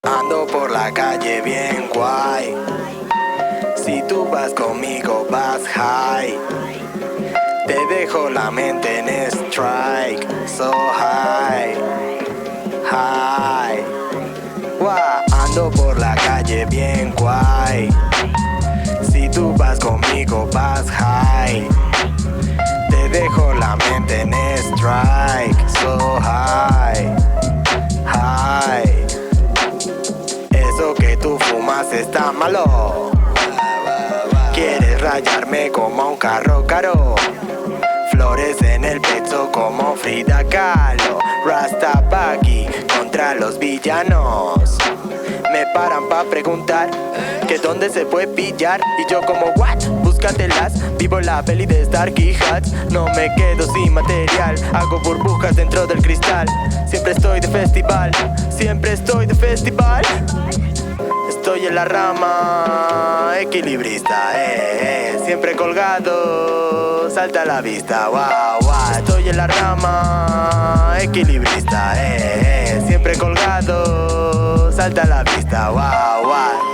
Ando por la calle bien guay. Si tú vas conmigo vas high. Te dejo la mente en strike. So high, high. Ando por la calle bien guay. Si tú vas conmigo vas high. Te dejo la mente en strike. So high, high. Eso que tú fumas está malo. Quieres rayarme como un carro caro. Flores en el pecho como Frida Kahlo. Rastafari contra los villanos. Me paran pa' preguntar que dónde se puede pillar. Y yo como what, búscatelas. Vivo la peli de Starkey Hats. No me quedo sin material. Hago burbujas dentro del cristal. Siempre estoy de festival. Siempre estoy de festival. Estoy en la rama equilibrista, siempre colgado, salta a la vista, wow. Estoy en la rama equilibrista, siempre colgado, salta a la vista, wow.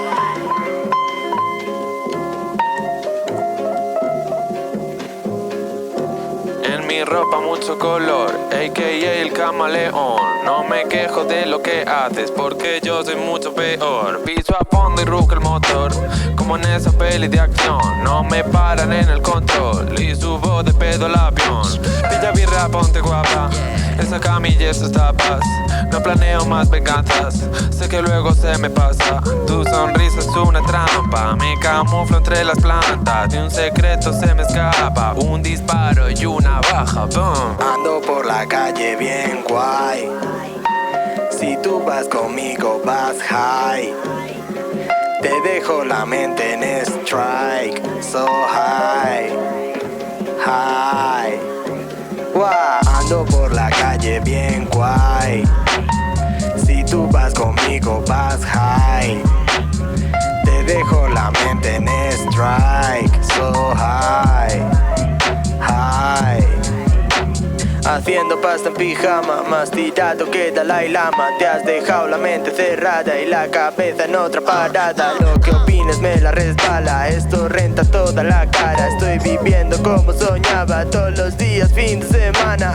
En mi ropa mucho color, a.k.a. el camaleón. No me quejo de lo que haces, porque yo soy mucho peor. Piso a fondo y ruge el motor, como en esa peli de acción. No me paran en el control y subo de pedo al avión. Pilla birra, ponte guapa, esa camilla y esas tapas. No planeo más venganzas, sé que luego se me pasa. Tu sonrisa es una trampa, me camuflo entre las plantas. Y un secreto se me escapa, un disparo y una baja, boom. Ando por la calle bien guay. Si tú vas conmigo vas high. Te dejo la mente en strike. So high, high. Ando por la calle bien guay. Si tú vas conmigo vas high. Te dejo la mente en strike. So high, high. Haciendo pasta en pijama, más tirado que Dalai Lama. Te has dejado la mente cerrada y la cabeza en otra parada. Lo que opines me la resbala, esto renta toda la cara. Estoy viviendo como soñaba, todos los días, fin de semana.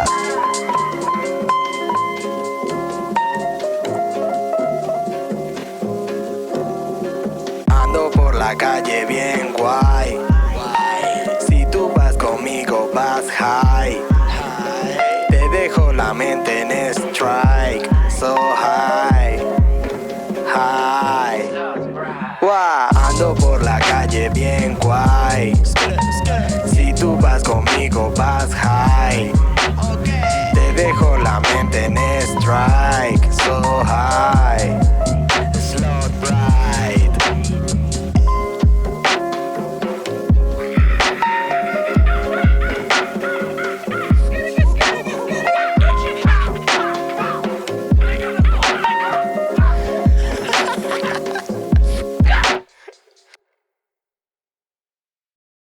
Ando por la calle bien guay. Si tú vas conmigo vas high. Te dejo la mente en strike. So high, high. Ando por la calle bien guay. Si tú vas conmigo